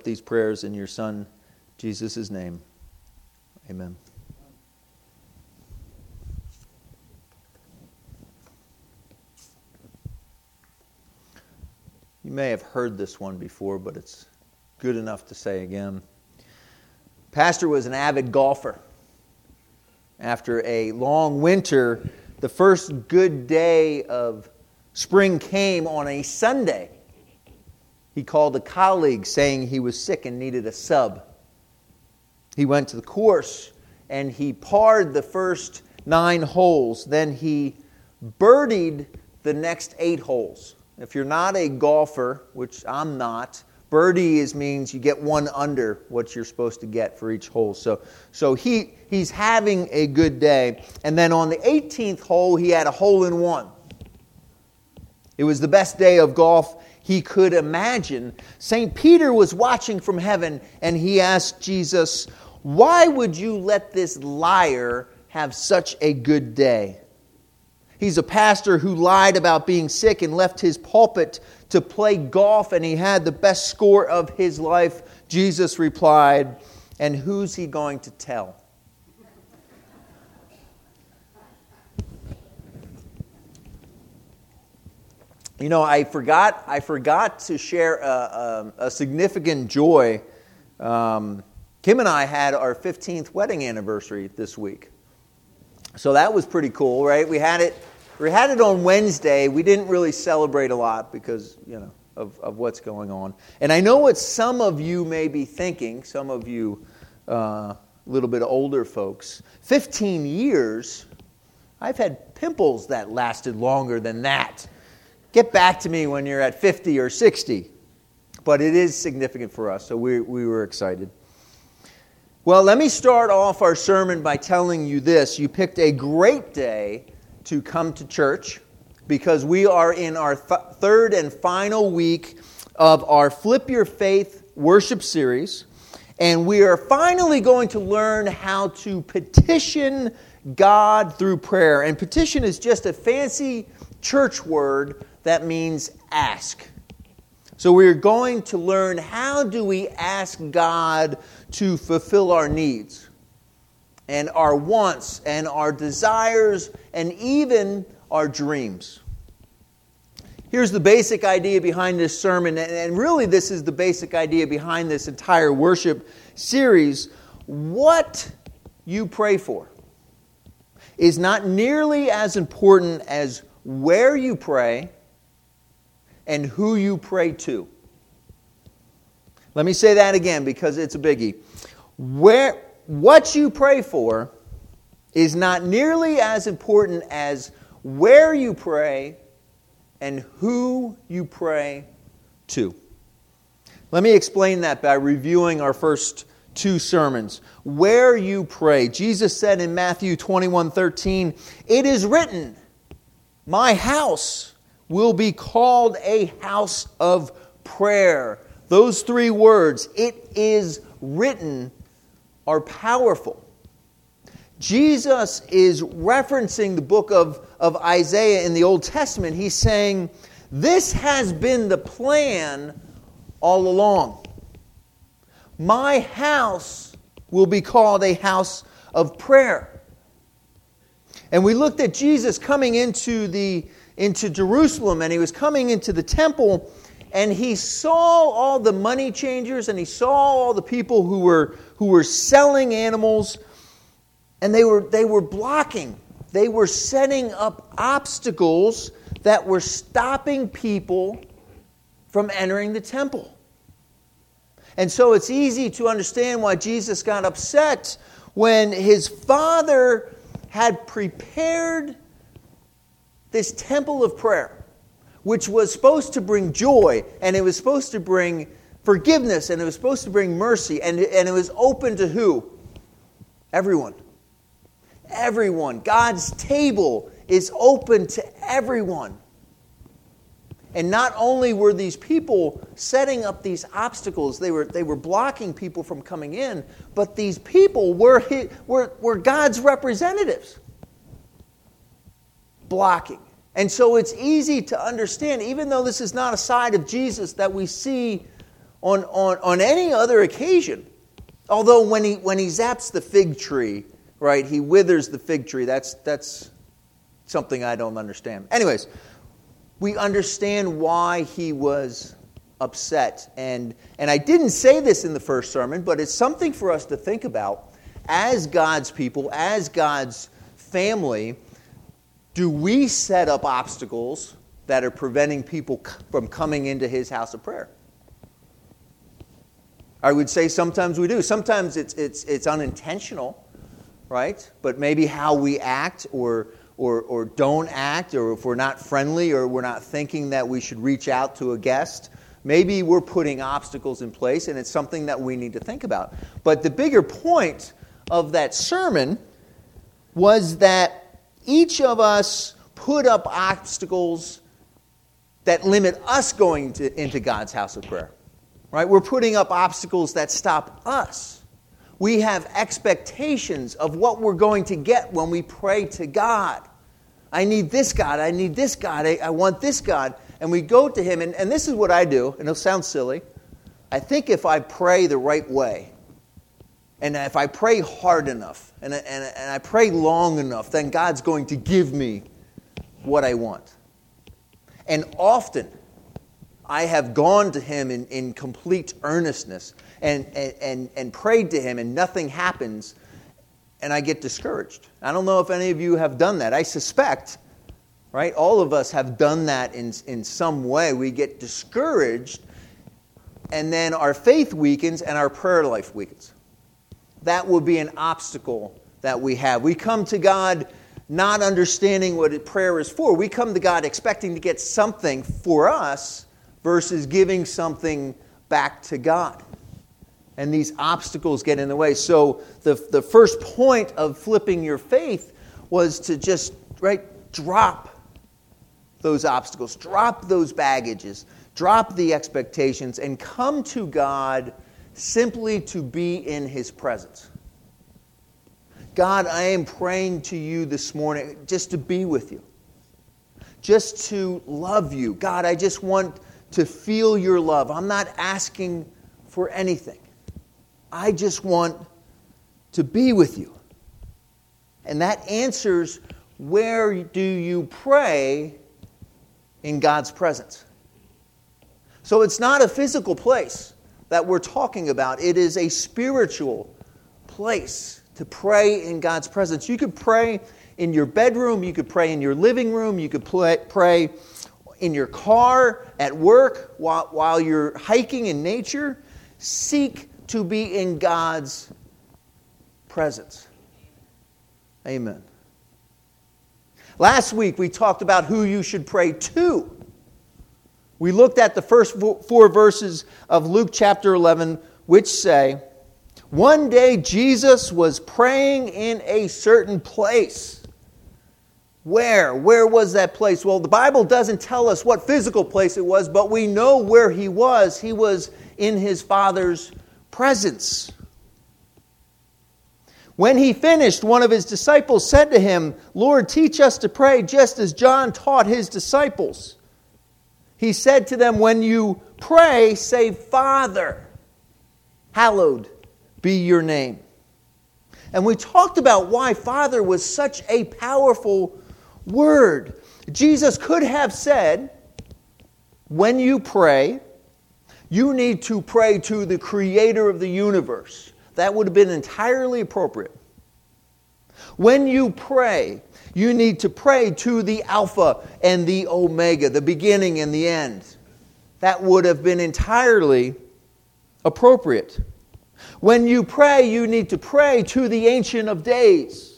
up these prayers in your Son, Jesus' name. Amen. You may have heard this one before, but it's good enough to say again. Pastor was an avid golfer. After a long winter, the first good day of spring came on a Sunday. He called a colleague saying he was sick and needed a sub. He went to the course and he parred the first 9 holes. Then he birdied the next 8 holes. If you're not a golfer, which I'm not, birdie means you get 1 under what you're supposed to get for each hole. So he's having a good day. And then on the 18th hole, he had a hole-in-one. It was the best day of golf he could imagine. St. Peter was watching from heaven, and he asked Jesus, "Why would you let this liar have such a good day?" He's a pastor who lied about being sick and left his pulpit to play golf, and he had the best score of his life. Jesus replied, "And who's he going to tell?" You know, I forgot to share a significant joy. Kim and I had our 15th wedding anniversary this week. So that was pretty cool, right? We had it on Wednesday. We didn't really celebrate a lot because, of what's going on. And I know what some of you may be thinking, some of you a little bit older folks. 15 years, I've had pimples that lasted longer than that. Get back to me when you're at 50 or 60. But it is significant for us, so we were excited. Well, let me start off our sermon by telling you this. You picked a great day to come to church because we are in our third and final week of our Flip Your Faith worship series. And we are finally going to learn how to petition God through prayer. And petition is just a fancy church word that means ask. So we're going to learn how do we ask God to fulfill our needs and our wants and our desires and even our dreams. Here's the basic idea behind this sermon, and really this is the basic idea behind this entire worship series. What you pray for is not nearly as important as where you pray and who you pray to. Let me say that again because it's a biggie. What you pray for is not nearly as important as where you pray and who you pray to. Let me explain that by reviewing our first 2 sermons. Where you pray. Jesus said in Matthew 21:13, "It is written, my house will be called a house of prayer." Those 3 words, "it is written," are powerful. Jesus is referencing the book of Isaiah in the Old Testament. He's saying, this has been the plan all along. My house will be called a house of prayer. And we looked at Jesus coming into Jerusalem, and he was coming into the temple, and he saw all the money changers, and he saw all the people who were selling animals, and they were blocking. They were setting up obstacles that were stopping people from entering the temple. And so it's easy to understand why Jesus got upset when his Father had prepared this temple of prayer, which was supposed to bring joy, and it was supposed to bring forgiveness, and it was supposed to bring mercy, and it was open to who? Everyone. Everyone. God's table is open to everyone. And not only were these people setting up these obstacles, they were blocking people from coming in, but these people were God's representatives. Blocking. And so it's easy to understand, even though this is not a side of Jesus that we see on any other occasion. Although when he zaps the fig tree, right, he withers the fig tree. That's something I don't understand. Anyways, we understand why he was upset. And I didn't say this in the first sermon, but it's something for us to think about. As God's people, as God's family, do we set up obstacles that are preventing people from coming into his house of prayer? I would say sometimes we do. Sometimes it's unintentional, right? But maybe how we act or don't act, or if we're not friendly or we're not thinking that we should reach out to a guest, maybe we're putting obstacles in place, and it's something that we need to think about. But the bigger point of that sermon was that each of us put up obstacles that limit us going into God's house of prayer. Right? We're putting up obstacles that stop us. We have expectations of what we're going to get when we pray to God. I need this God. I need this God. I want this God. And we go to him, and this is what I do, and it'll sound silly. I think if I pray the right way, and if I pray hard enough, and I pray long enough, then God's going to give me what I want. And often, I have gone to him in complete earnestness and prayed to him, and nothing happens, and I get discouraged. I don't know if any of you have done that. I suspect, right, all of us have done that in some way. We get discouraged, and then our faith weakens and our prayer life weakens. That will be an obstacle that we have. We come to God not understanding what prayer is for. We come to God expecting to get something for us versus giving something back to God. And these obstacles get in the way. So the first point of flipping your faith was to just, drop those obstacles, drop those baggages, drop the expectations, and come to God simply to be in his presence. God, I am praying to you this morning just to be with you, just to love you. God, I just want to feel your love. I'm not asking for anything. I just want to be with you. And that answers, where do you pray in God's presence? So it's not a physical place that we're talking about. It is a spiritual place to pray in God's presence. You could pray in your bedroom. You could pray in your living room. You could pray in your car, at work, while you're hiking in nature. Seek to be in God's presence. Amen. Last week we talked about who you should pray to. We looked at the first 4 verses of Luke chapter 11, which say, one day Jesus was praying in a certain place. Where? Where was that place? Well, the Bible doesn't tell us what physical place it was, but we know where he was. He was in his Father's presence. When he finished, one of his disciples said to him, Lord, teach us to pray just as John taught his disciples. He said to them, when you pray, say, Father, hallowed be your name. And we talked about why Father was such a powerful word. Jesus could have said, when you pray, you need to pray to the Creator of the universe. That would have been entirely appropriate. When you pray, you need to pray to the Alpha and the Omega, the beginning and the end. That would have been entirely appropriate. When you pray, you need to pray to the Ancient of Days.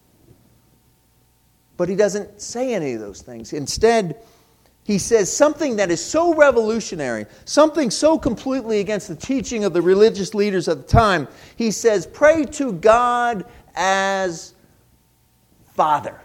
But he doesn't say any of those things. Instead, he says something that is so revolutionary, something so completely against the teaching of the religious leaders of the time. He says, pray to God as Father.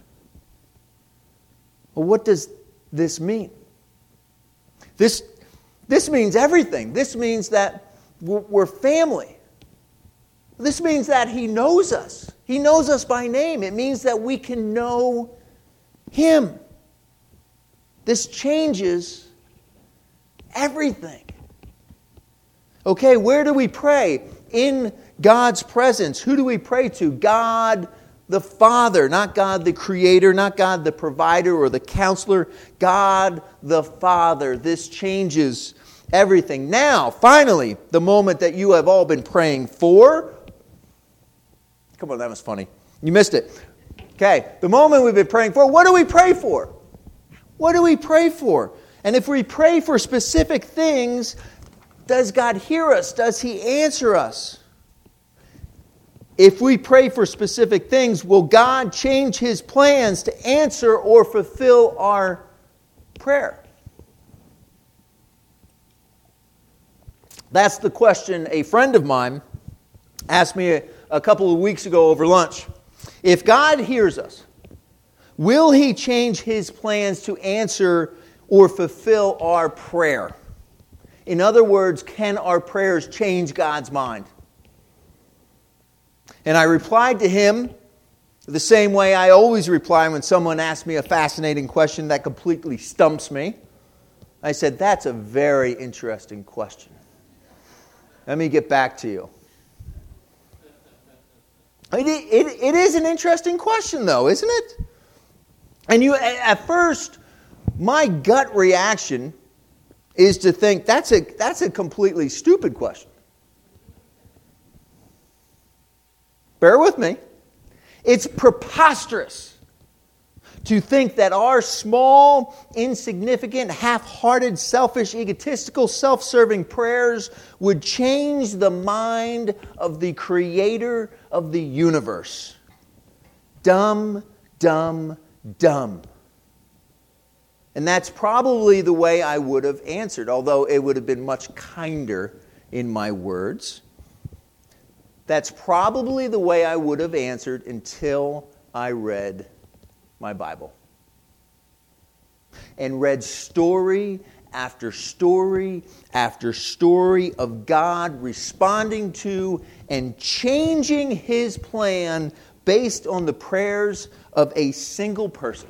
Well, what does this mean? This means everything. This means that we're family. This means that he knows us. He knows us by name. It means that we can know him. This changes everything. Okay, where do we pray? In God's presence. Who do we pray to? God the Father, not God the Creator, not God the Provider or the Counselor. God the Father. This changes everything. Now, finally, the moment that you have all been praying for. Come on, that was funny. You missed it. Okay, the moment we've been praying for. What do we pray for? What do we pray for? And if we pray for specific things, does God hear us? Does He answer us? If we pray for specific things, will God change His plans to answer or fulfill our prayer? That's the question a friend of mine asked me a couple of weeks ago over lunch. If God hears us, will He change His plans to answer or fulfill our prayer? In other words, can our prayers change God's mind? And I replied to him the same way I always reply when someone asks me a fascinating question that completely stumps me. I said, that's a very interesting question. Let me get back to you. It is an interesting question, though, isn't it? And at first, my gut reaction is to think that's a completely stupid question. Bear with me. It's preposterous to think that our small, insignificant, half-hearted, selfish, egotistical, self-serving prayers would change the mind of the Creator of the universe. Dumb, dumb, dumb. And that's probably the way I would have answered, although it would have been much kinder in my words. That's probably the way I would have answered until I read my Bible. And read story after story after story of God responding to and changing His plan based on the prayers of a single person.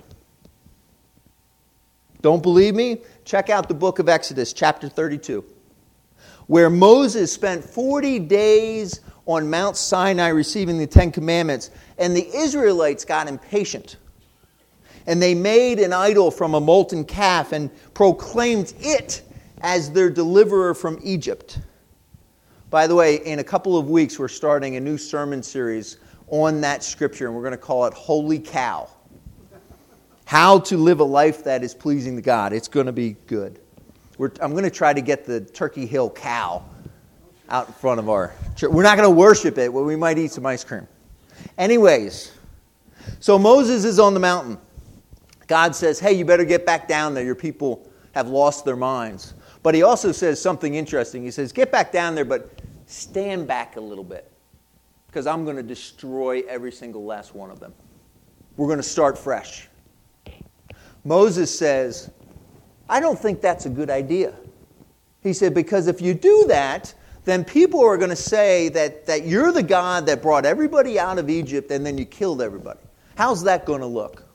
Don't believe me? Check out the book of Exodus, chapter 32, where Moses spent 40 days on Mount Sinai receiving the Ten Commandments, and the Israelites got impatient. And they made an idol from a molten calf and proclaimed it as their deliverer from Egypt. By the way, in a couple of weeks, we're starting a new sermon series on that scripture, and we're going to call it Holy Cow. How to live a life that is pleasing to God. It's going to be good. I'm going to try to get the Turkey Hill cow out in front of our church. We're not going to worship it, but we might eat some ice cream. Anyways, so Moses is on the mountain. God says, hey, you better get back down there. Your people have lost their minds. But He also says something interesting. He says, get back down there, but stand back a little bit, because I'm going to destroy every single last one of them. We're going to start fresh. Moses says, I don't think that's a good idea. He said, because if you do that, then people are going to say that you're the God that brought everybody out of Egypt and then you killed everybody. How's that going to look?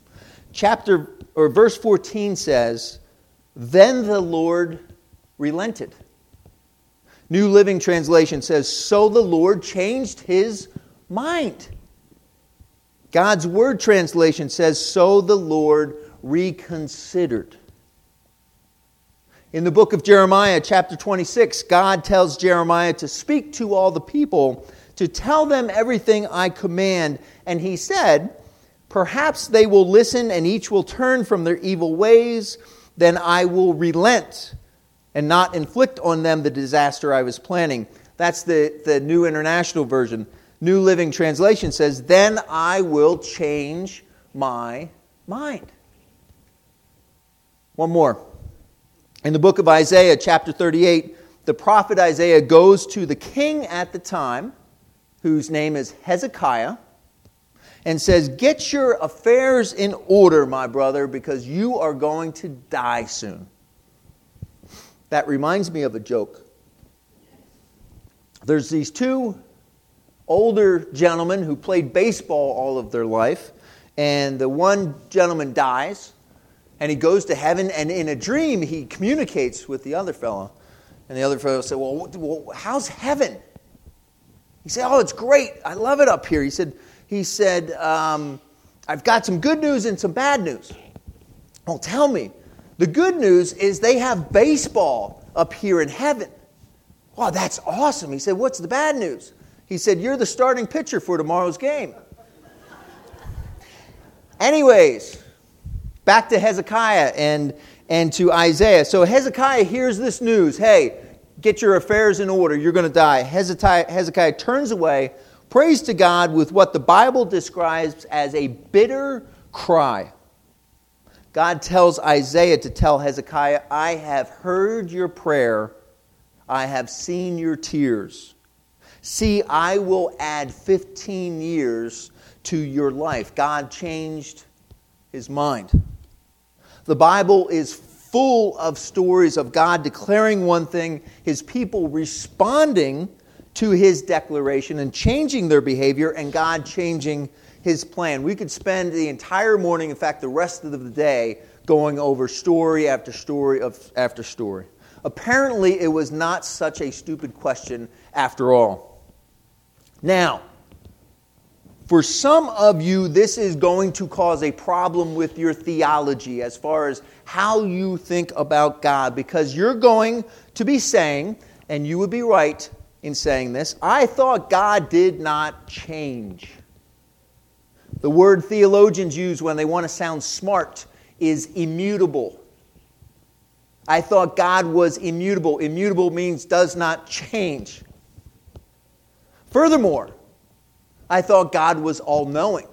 Verse 14 says, then the Lord relented. New Living Translation says, so the Lord changed His mind. God's Word Translation says, so the Lord reconsidered. In the book of Jeremiah, chapter 26, God tells Jeremiah to speak to all the people, to tell them everything I command. And He said, perhaps they will listen and each will turn from their evil ways. Then I will relent and not inflict on them the disaster I was planning. That's the New International Version. New Living Translation says, then I will change my mind. One more. In the book of Isaiah, chapter 38, the prophet Isaiah goes to the king at the time, whose name is Hezekiah, and says, get your affairs in order, my brother, because you are going to die soon. That reminds me of a joke. There's these two older gentlemen who played baseball all of their life, and the one gentleman dies, and he goes to heaven, and in a dream he communicates with the other fellow. And the other fellow said, well, how's heaven? He said, oh, it's great. I love it up here. He said, I've got some good news and some bad news. Well, tell me. The good news is they have baseball up here in heaven. Wow, that's awesome. He said, what's the bad news? He said, you're the starting pitcher for tomorrow's game. Anyways, back to Hezekiah and to Isaiah. So Hezekiah hears this news. Hey, get your affairs in order. You're going to die. Hezekiah turns away, prays to God with what the Bible describes as a bitter cry. God tells Isaiah to tell Hezekiah, I have heard your prayer. I have seen your tears. See, I will add 15 years to your life. God changed his mind. The Bible is full of stories of God declaring one thing, his people responding to his declaration and changing their behavior, and God changing his plan. We could spend the entire morning, in fact, the rest of the day, going over story after story after story. Apparently, it was not such a stupid question after all. Now, for some of you, this is going to cause a problem with your theology as far as how you think about God, because you're going to be saying, and you would be right in saying this, I thought God did not change. The word theologians use when they want to sound smart is immutable. I thought God was immutable. Immutable means does not change. Furthermore, I thought God was all-knowing.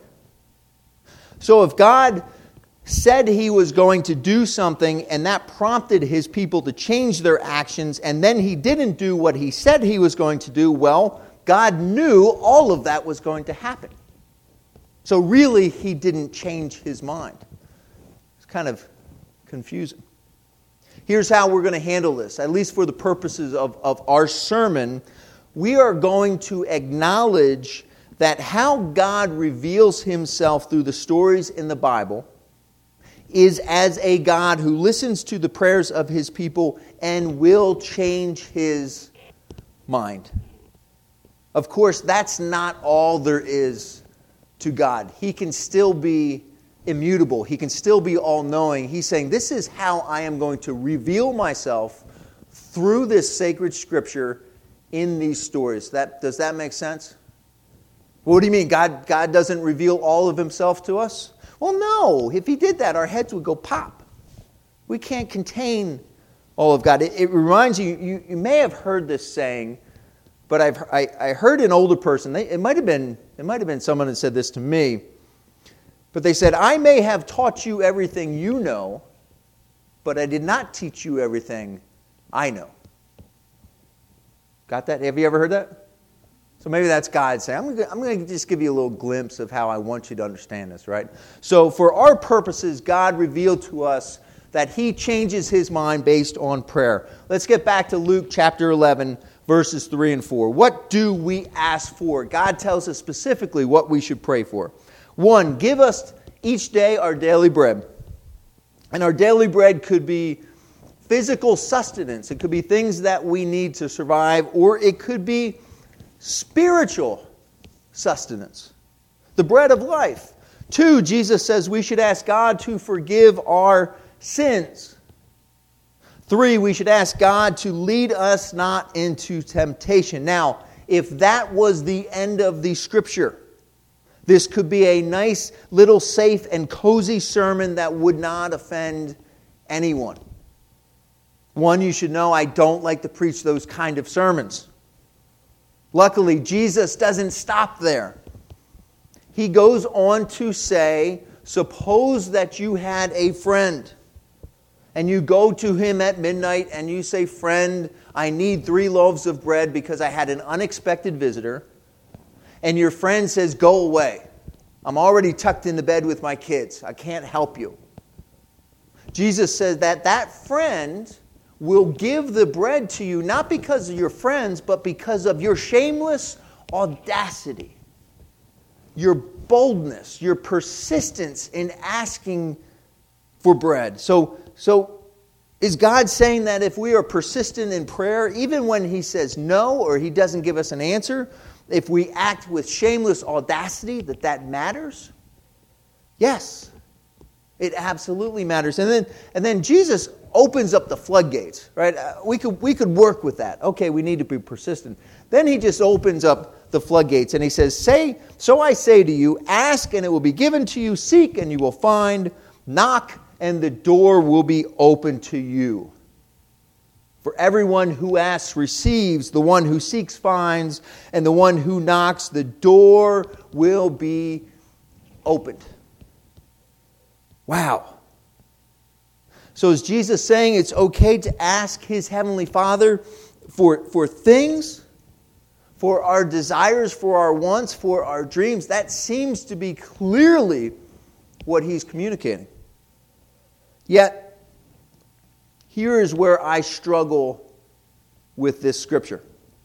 So if God said he was going to do something and that prompted his people to change their actions, and then he didn't do what he said he was going to do, well, God knew all of that was going to happen. So really, he didn't change his mind. It's kind of confusing. Here's how we're going to handle this, at least for the purposes of our sermon. We are going to acknowledge that how God reveals himself through the stories in the Bible is as a God who listens to the prayers of his people and will change his mind. Of course, that's not all there is to God. He can still be immutable. He can still be all-knowing. He's saying, this is how I am going to reveal myself through this sacred scripture in these stories. Does that make sense? What do you mean? God doesn't reveal all of himself to us? Well, no. If he did that, our heads would go pop. We can't contain all of God. It reminds you may have heard this saying, but I heard an older person. It might have been someone that said this to me. But they said, I may have taught you everything you know, but I did not teach you everything I know. Got that? Have you ever heard that? So maybe that's God saying, I'm going to just give you a little glimpse of how I want you to understand this, right? So for our purposes, God revealed to us that he changes his mind based on prayer. Let's get back to Luke chapter 11, verses 3 and 4. What do we ask for? God tells us specifically what we should pray for. 1, give us each day our daily bread. And our daily bread could be physical sustenance. It could be things that we need to survive, or it could be spiritual sustenance, the bread of life. 2, Jesus says we should ask God to forgive our sins. 3, we should ask God to lead us not into temptation. Now, if that was the end of the scripture, this could be a nice little safe and cozy sermon that would not offend anyone. 1, you should know I don't like to preach those kind of sermons. Luckily, Jesus doesn't stop there. He goes on to say, suppose that you had a friend, and you go to him at midnight and you say, friend, I need 3 loaves of bread because I had an unexpected visitor. And your friend says, go away. I'm already tucked into bed with my kids. I can't help you. Jesus says that friend will give the bread to you, not because of your friends, but because of your shameless audacity, your boldness, your persistence in asking for bread. So Is God saying that if we are persistent in prayer, even when He says no or He doesn't give us an answer, if we act with shameless audacity, that matters? Yes, it absolutely matters. And then Jesus opens up the floodgates, right? We could work with that. Okay, we need to be persistent. Then He just opens up the floodgates and He says, So I say to you, ask and it will be given to you, seek and you will find, knock and the door will be open to you. For everyone who asks receives, the one who seeks finds, and the one who knocks, the door will be opened. Wow. So is Jesus saying it's okay to ask His Heavenly Father for things, for our desires, for our wants, for our dreams? That seems to be clearly what He's communicating. Yet, here is where I struggle with this scripture.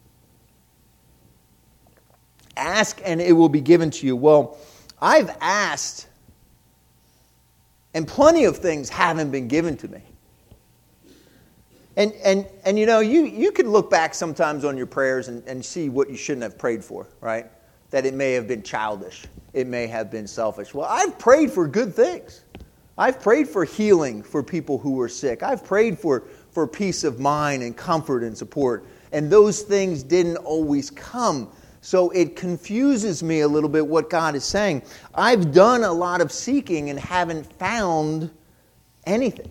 Ask and it will be given to you. Well, I've asked and plenty of things haven't been given to me. And you know, you could look back sometimes on your prayers and see what you shouldn't have prayed for, right? That it may have been childish. It may have been selfish. Well, I've prayed for good things. I've prayed for healing for people who were sick. I've prayed for peace of mind and comfort and support. And those things didn't always come. So it confuses me a little bit what God is saying. I've done a lot of seeking and haven't found anything.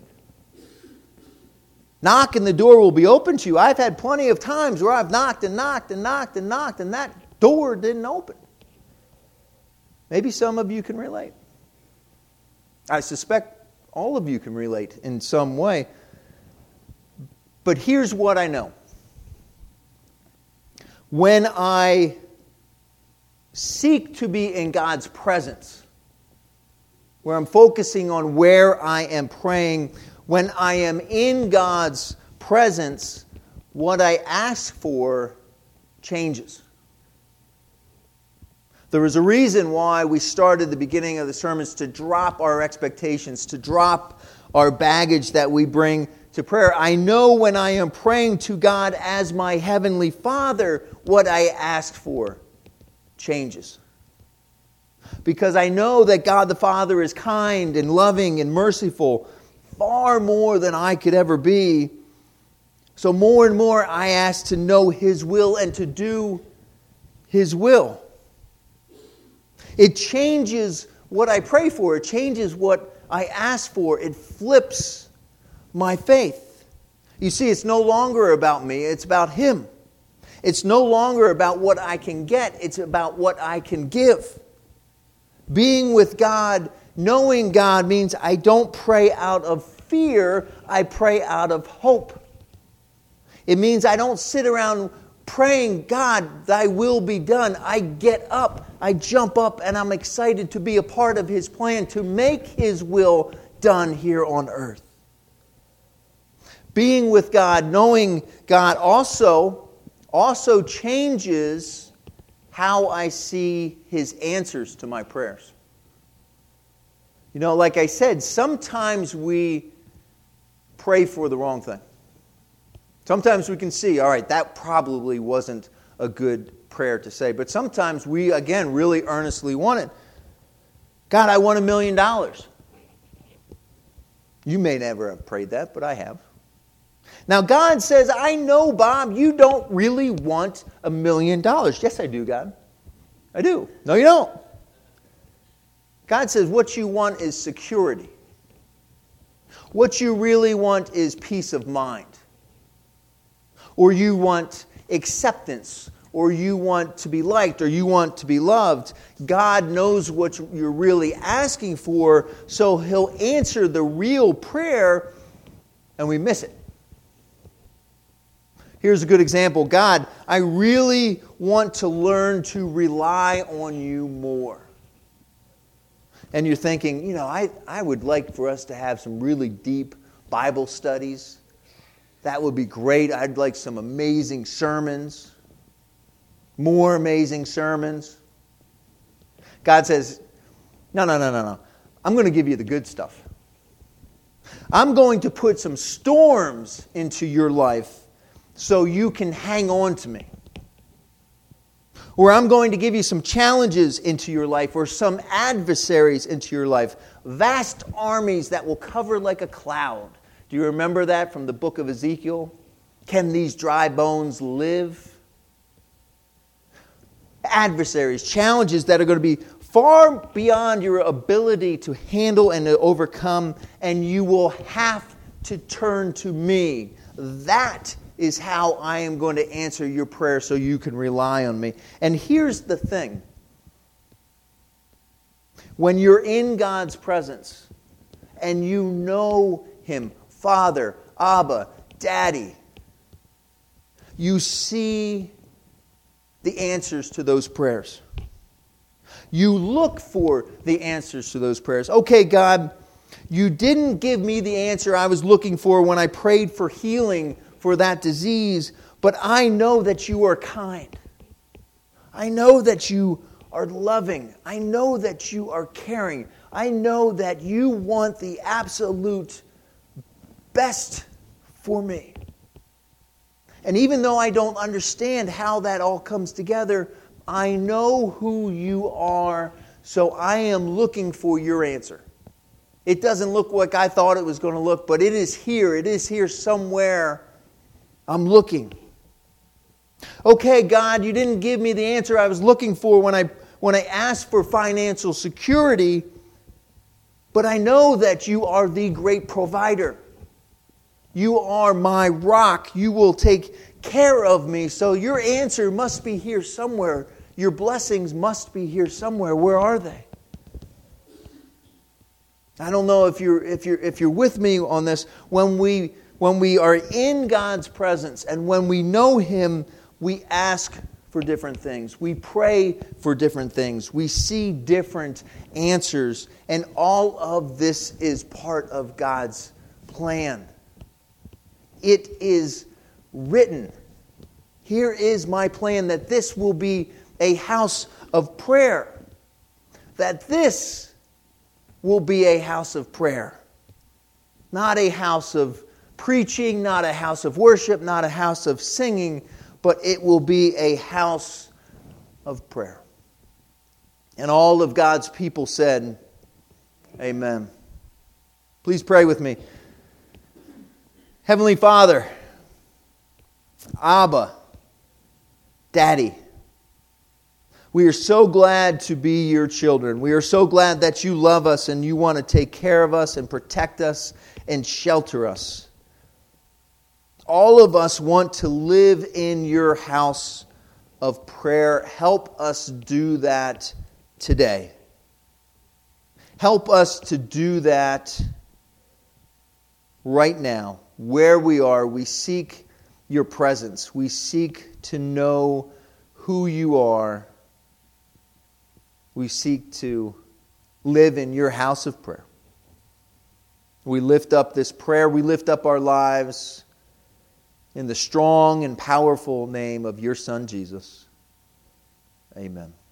Knock and the door will be open to you. I've had plenty of times where I've knocked and knocked and knocked and knocked and that door didn't open. Maybe some of you can relate. I suspect all of you can relate in some way. But here's what I know. When I seek to be in God's presence, where I'm focusing on where I am praying, when I am in God's presence, what I ask for changes. There is a reason why we started the beginning of the sermons to drop our expectations, to drop our baggage that we bring to prayer. I know when I am praying to God as my Heavenly Father, what I asked for changes. Because I know that God the Father is kind and loving and merciful, far more than I could ever be. So more and more I ask to know His will and to do His will. It changes what I pray for. It changes what I ask for. It flips my faith. You see, it's no longer about me. It's about Him. It's no longer about what I can get. It's about what I can give. Being with God, knowing God, means I don't pray out of fear. I pray out of hope. It means I don't sit around praying, God, thy will be done. I get up, I jump up, and I'm excited to be a part of His plan to make His will done here on earth. Being with God, knowing God also changes how I see His answers to my prayers. You know, like I said, sometimes we pray for the wrong thing. Sometimes we can see, all right, that probably wasn't a good prayer to say. But sometimes we, again, really earnestly want it. God, I want $1 million. You may never have prayed that, but I have. Now, God says, I know, Bob, you don't really want $1 million. Yes, I do, God. I do. No, you don't. God says what you want is security. What you really want is peace of mind. Or you want acceptance, or you want to be liked, or you want to be loved. God knows what you're really asking for, so He'll answer the real prayer, and we miss it. Here's a good example. God, I really want to learn to rely on you more. And you're thinking, you know, I would like for us to have some really deep Bible studies. That would be great. I'd like some amazing sermons. More amazing sermons. God says, no. I'm going to give you the good stuff. I'm going to put some storms into your life so you can hang on to me. Or I'm going to give you some challenges into your life or some adversaries into your life. Vast armies that will cover like a cloud. Do you remember that from the book of Ezekiel? Can these dry bones live? Adversaries, challenges that are going to be far beyond your ability to handle and to overcome, and you will have to turn to me. That is how I am going to answer your prayer so you can rely on me. And here's the thing. When you're in God's presence and you know Him, Father, Abba, Daddy, you see the answers to those prayers. You look for the answers to those prayers. Okay, God, you didn't give me the answer I was looking for when I prayed for healing for that disease, but I know that you are kind. I know that you are loving. I know that you are caring. I know that you want the absolute best for me. And even though I don't understand how that all comes together, I know who you are, so I am looking for your answer. It doesn't look like I thought it was going to look, but it is here. It is here somewhere. I'm looking. Okay, God, you didn't give me the answer I was looking for when I asked for financial security, but I know that you are the great provider. You are my rock. You will take care of me. So your answer must be here somewhere. Your blessings must be here somewhere. Where are they? I don't know if you're with me on this. When we are in God's presence and when we know Him, we ask for different things. We pray for different things. We see different answers. And all of this is part of God's plan. It is written. Here is my plan, that this will be a house of prayer. That this will be a house of prayer. Not a house of preaching, not a house of worship, not a house of singing, but it will be a house of prayer. And all of God's people said, Amen. Please pray with me. Heavenly Father, Abba, Daddy, we are so glad to be your children. We are so glad that you love us and you want to take care of us and protect us and shelter us. All of us want to live in your house of prayer. Help us do that today. Help us to do that right now. Where we are, we seek your presence. We seek to know who you are. We seek to live in your house of prayer. We lift up this prayer. We lift up our lives in the strong and powerful name of your Son, Jesus. Amen.